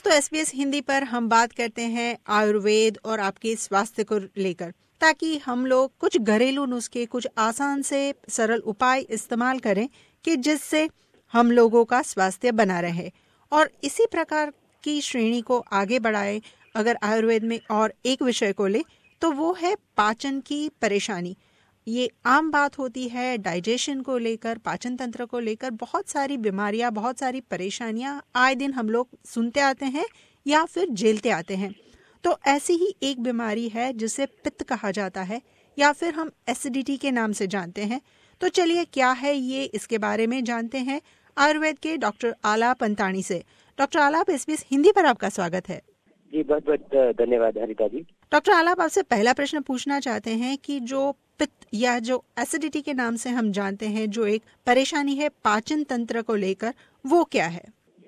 दोस्तों, SBS हिंदी पर हम बात करते हैं आयुर्वेद और आपके स्वास्थ्य को लेकर, ताकि हम लोग कुछ घरेलू नुस्खे, कुछ आसान से सरल उपाय इस्तेमाल करें कि जिससे हम लोगों का स्वास्थ्य बना रहे और इसी प्रकार की श्रेणी को आगे बढ़ाए। अगर आयुर्वेद में और एक विषय को ले तो वो है पाचन की परेशानी। ये आम बात होती है डाइजेशन को लेकर, पाचन तंत्र को लेकर। बहुत सारी बीमारियां, बहुत सारी परेशानियां आए दिन हम लोग सुनते आते हैं या फिर झेलते आते हैं। तो ऐसी ही एक बीमारी है जिसे पित्त कहा जाता है या फिर हम एसिडिटी के नाम से जानते हैं। तो चलिए, क्या है ये, इसके बारे में जानते हैं आयुर्वेद के डॉक्टर आलाप अंतानी से। डॉक्टर आलाप, SBS हिंदी पर आपका स्वागत है। जी, बहुत बहुत धन्यवाद हरिता जी। डॉक्टर आलाप, आपसे पहला प्रश्न पूछना चाहते हैं कि जो पित्त या जो एसिडिटी के नाम से हम जानते हैं, जो एक परेशानी है पाचन तंत्र को लेकर, वो क्या है?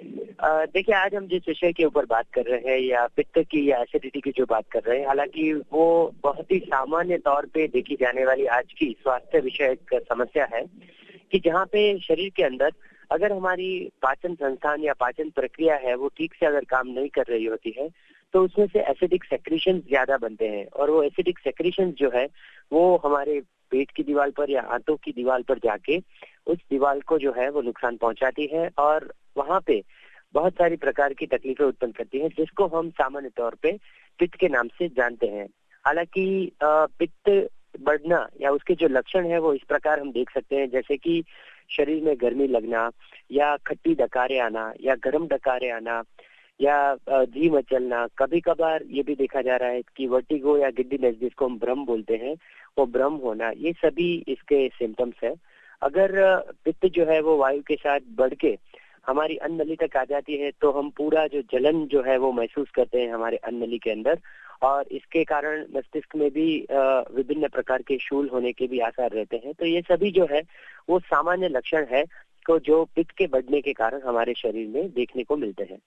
देखिए, आज हम जिस विषय के ऊपर बात कर रहे हैं या पित्त की या एसिडिटी की जो बात कर रहे हैं, हालांकि वो बहुत ही सामान्य तौर पे देखी जाने वाली आज की स्वास्थ्य विषयक समस्या है कि जहाँ पे शरीर के अंदर अगर हमारी पाचन संस्थान या पाचन प्रक्रिया है वो ठीक से अगर काम नहीं कर रही होती है तो उसमें से एसिडिक सेक्रीशन ज्यादा बनते हैं और वो एसिडिक सेक्रीशन जो है वो हमारे पेट की दीवार पर या आंतों की दीवार पर जाके उस दीवार को जो है वो नुकसान पहुंचाती है और वहां पे बहुत सारी प्रकार की तकलीफें उत्पन्न करती है, जिसको हम सामान्य तौर पे पित्त के नाम से जानते हैं। हालांकि पित्त बढ़ना या उसके जो लक्षण है वो इस प्रकार हम देख सकते हैं, जैसे कि शरीर में गर्मी लगना या खट्टी डकारें आना या गर्म डकारें आना या जी मचलना। कभी कभार ये भी देखा जा रहा है कि वर्टिगो या गिड्डीनेस, जिसको हम भ्रम बोलते हैं, वो भ्रम होना, ये सभी इसके सिम्टम्स है। अगर पित्त जो है वो वायु के साथ बढ़ के हमारी अन्न नली तक आ जाती है तो हम पूरा जो जलन जो है वो महसूस करते हैं हमारे अन्न नली के अंदर, और इसके कारण मस्तिष्क में भी विभिन्न प्रकार के शूल होने के भी आसार रहते हैं। तो ये सभी जो है वो सामान्य लक्षण है तो जो पित्त के बढ़ने के कारण हमारे शरीर में देखने को मिलते हैं।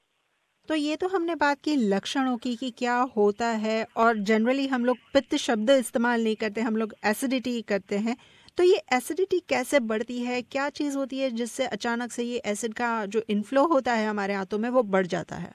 तो ये तो हमने बात की लक्षणों की कि क्या होता है, और जनरली हम लोग पित्त शब्द इस्तेमाल नहीं करते, हम लोग एसिडिटी करते हैं। तो ये एसिडिटी कैसे बढ़ती है, क्या चीज होती है जिससे अचानक से ये एसिड का जो इनफ्लो होता है हमारे हाथों में वो बढ़ जाता है?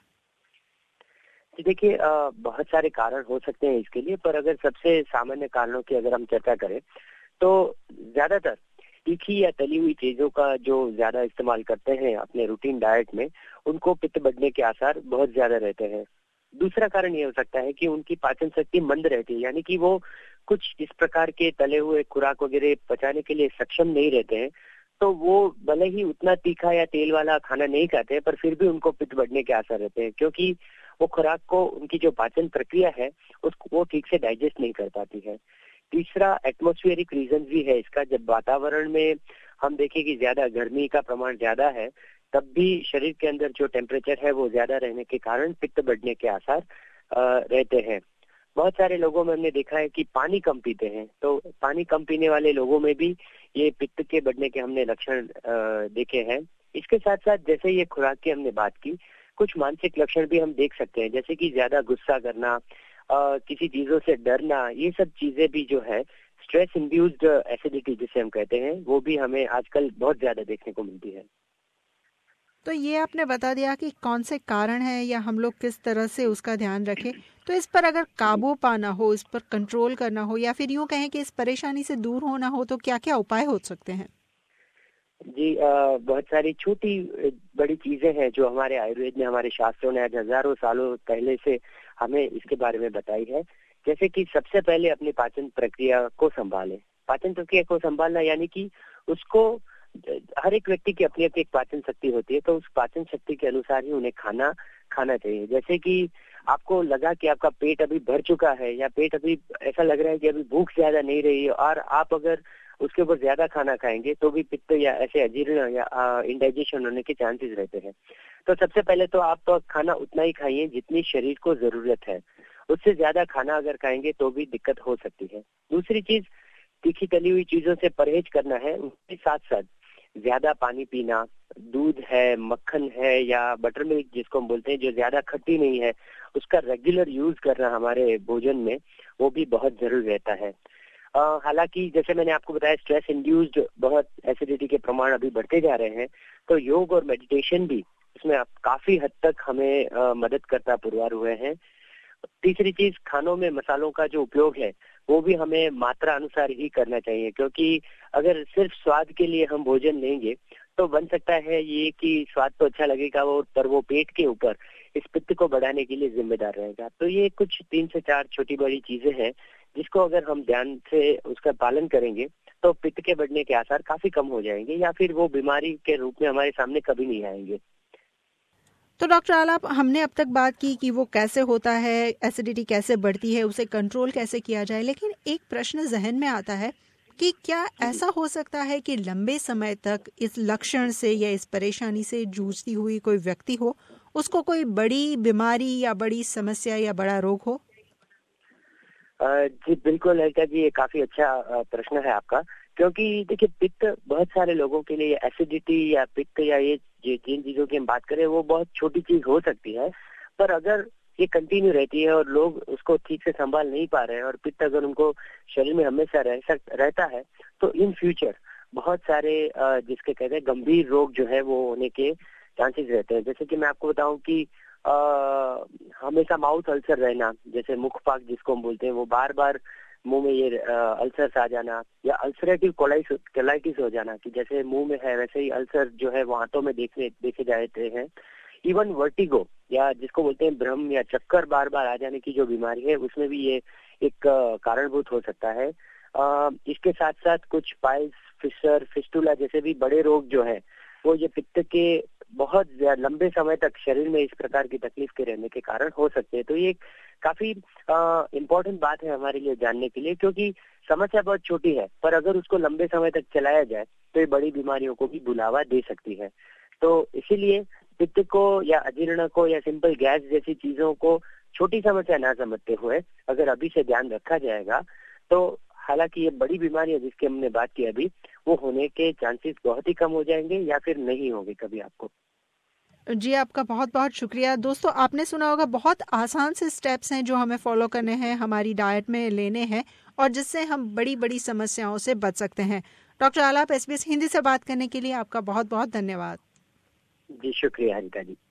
देखिए, बहुत सारे कारण हो सकते हैं इसके लिए, पर अगर सबसे सामान्य कारणों की अगर हम चर्चा करें तो ज्यादातर तीखी या तली हुई चीजों का जो ज्यादा इस्तेमाल करते हैं अपने रूटीन डाइट में, उनको पित्त बढ़ने के आसार बहुत ज्यादा रहते हैं। दूसरा कारण ये हो सकता है कि उनकी पाचन शक्ति मंद रहती है, यानी कि वो कुछ इस प्रकार के तले हुए खुराक वगैरह पचाने के लिए सक्षम नहीं रहते हैं, तो वो भले ही उतना तीखा या तेल वाला खाना नहीं खाते हैं पर फिर भी उनको पित्त बढ़ने के आसार रहते हैं, क्योंकि वो खुराक को, उनकी जो पाचन प्रक्रिया है उसको वो ठीक से डाइजेस्ट नहीं कर पाती है। तीसरा एटमॉस्फेरिक रीजन भी है इसका। जब वातावरण में हम देखें कि ज्यादा गर्मी का प्रमाण ज्यादा है, तब भी शरीर के अंदर जो टेम्परेचर है वो ज्यादा रहने के कारण पित्त बढ़ने के आसार रहते हैं। बहुत सारे लोगों में हमने देखा है कि पानी कम पीते हैं, तो पानी कम पीने वाले लोगों में भी ये पित्त के बढ़ने के हमने लक्षण देखे हैं। इसके साथ साथ जैसे ये खुराक की हमने बात की, कुछ मानसिक लक्षण भी हम देख सकते हैं, जैसे कि ज्यादा गुस्सा करना, किसी चीजों से डरना, ये सब चीजें भी जो है स्ट्रेस इंड्यूस्ड एसिडिटी जिसे हम कहते हैं, वो भी हमें आजकल बहुत ज्यादा देखने को मिलती है। तो ये आपने बता दिया कि कौन से कारण हैं या हम लोग किस तरह से उसका ध्यान रखें। तो इस पर अगर काबू पाना हो, इस पर कंट्रोल करना हो, या फिर यूं कहें कि इस परेशानी से दूर होना हो, तो क्या क्या उपाय हो सकते हैं? जी, बहुत सारी छोटी बड़ी चीजें हैं जो हमारे आयुर्वेद में, हमारे शास्त्रों ने आज हजारों सालों पहले से हमें इसके बारे में बताई है। जैसे कि सबसे पहले अपनी पाचन प्रक्रिया को संभालें। पाचन प्रक्रिया को संभालना यानी कि उसको, हर एक व्यक्ति की अपनी अपनी एक पाचन शक्ति होती है, तो उस पाचन शक्ति के अनुसार ही उन्हें खाना चाहिए। जैसे कि आपको लगा कि आपका पेट अभी भर चुका है या पेट अभी ऐसा लग रहा है कि अभी भूख ज्यादा नहीं रही है, और आप अगर उसके ऊपर ज्यादा खाना खाएंगे तो भी पित्त या ऐसे अजीर्ण या इंडाइजेशन होने के चांसेस रहते हैं। तो सबसे पहले तो आप खाना उतना ही खाइए जितनी शरीर को जरूरत है। उससे ज्यादा खाना अगर खाएंगे तो भी दिक्कत हो सकती है। दूसरी चीज, तीखी तली हुई चीजों से परहेज करना है। उसके साथ साथ ज्यादा पानी पीना, दूध है, मक्खन है या बटर मिल्क जिसको हम बोलते हैं, जो ज्यादा खट्टी नहीं है, उसका रेगुलर यूज करना हमारे भोजन में, वो भी बहुत जरूरी रहता है। हालांकि जैसे मैंने आपको बताया, स्ट्रेस इंड्यूस्ड बहुत एसिडिटी के प्रमाण अभी बढ़ते जा रहे हैं, तो योग और मेडिटेशन भी उसमें काफी हद तक हमें मदद करता पुरवार हुए हैं। तीसरी चीज, खानों में मसालों का जो उपयोग है वो भी हमें मात्रा अनुसार ही करना चाहिए, क्योंकि अगर सिर्फ स्वाद के लिए हम भोजन लेंगे तो बन सकता है ये कि स्वाद तो अच्छा लगेगा पर वो पेट के ऊपर इस पित्त को बढ़ाने के लिए जिम्मेदार रहेगा। तो ये कुछ 3 से 4 छोटी बड़ी चीजें हैं जिसको अगर हम ध्यान से उसका पालन करेंगे तो पित्त के बढ़ने के आसार काफी कम हो जाएंगे, या फिर वो बीमारी के रूप में हमारे सामने कभी नहीं आएंगे। तो डॉक्टर आलाप, हमने अब तक बात की कि वो कैसे होता है, एसिडिटी कैसे बढ़ती है, उसे कंट्रोल कैसे किया जाए, लेकिन एक प्रश्न जहन में आता है कि क्या ऐसा हो सकता है कि लंबे समय तक इस लक्षण से या इस परेशानी से जूझती हुई कोई व्यक्ति हो, उसको कोई बड़ी बीमारी या बड़ी समस्या या बड़ा रोग हो? जी बिल्कुल ललिता जी, ये काफी अच्छा प्रश्न है आपका, क्योंकि देखिए पित्त बहुत सारे लोगों के लिए एसिडिटी या पित्त या ये जिन चीजों की हम बात करें वो बहुत छोटी चीज हो सकती है, पर अगर ये कंटिन्यू रहती है और लोग उसको ठीक से संभाल नहीं पा रहे हैं और पित्त अगर उनको शरीर में हमेशा रहता है तो इन फ्यूचर बहुत सारे जिसके कहते हैं गंभीर रोग जो है वो होने के चांसेस रहते हैं। जैसे कि मैं आपको बताऊं कि हमेशा माउथ अल्सर रहना, जैसे मुखपाक जिसको हम बोलते हैं, वो बार बार मुंह में ये अल्सर्स आ जाना, या अल्सरेटिव कोलाइटिस हो जाना कि जैसे मुंह में है वैसे ही अल्सर जो है वो आंतों में देखे जाते हैं। इवन वर्टिगो या जिसको बोलते हैं भ्रम या चक्कर बार बार आ जाने की जो बीमारी है उसमें भी ये एक कारणभूत हो सकता है। इसके साथ साथ कुछ पाइल्स, फिशर, फिस्टुला जैसे भी बड़े रोग जो है वो ये पित्त के बहुत लंबे समय तक शरीर में इस प्रकार की तकलीफ के रहने के कारण हो सकते हैं। तो ये काफी इम्पोर्टेंट बात है हमारे लिए जानने के लिए, क्योंकि समस्या बहुत छोटी है पर अगर उसको लंबे समय तक चलाया जाए तो ये बड़ी बीमारियों को भी बुलावा दे सकती है। तो इसीलिए पित्त को या अजीर्ण को या सिंपल गैस जैसी चीजों को छोटी समस्या ना समझते हुए अगर अभी से ध्यान रखा जाएगा तो हालांकि ये बड़ी बीमारी है जिसकी हमने बात की अभी, वो होने के चांसेस बहुत ही कम हो जाएंगे या फिर नहीं होंगे कभी आपको। जी, आपका बहुत बहुत शुक्रिया। दोस्तों, आपने सुना होगा बहुत आसान से स्टेप्स हैं जो हमें फॉलो करने हैं, हमारी डाइट में लेने हैं और जिससे हम बड़ी बड़ी समस्याओं से बच सकते हैं। डॉक्टर आलाप, SBS हिंदी से बात करने के लिए आपका बहुत बहुत धन्यवाद। जी शुक्रिया हरिता जी।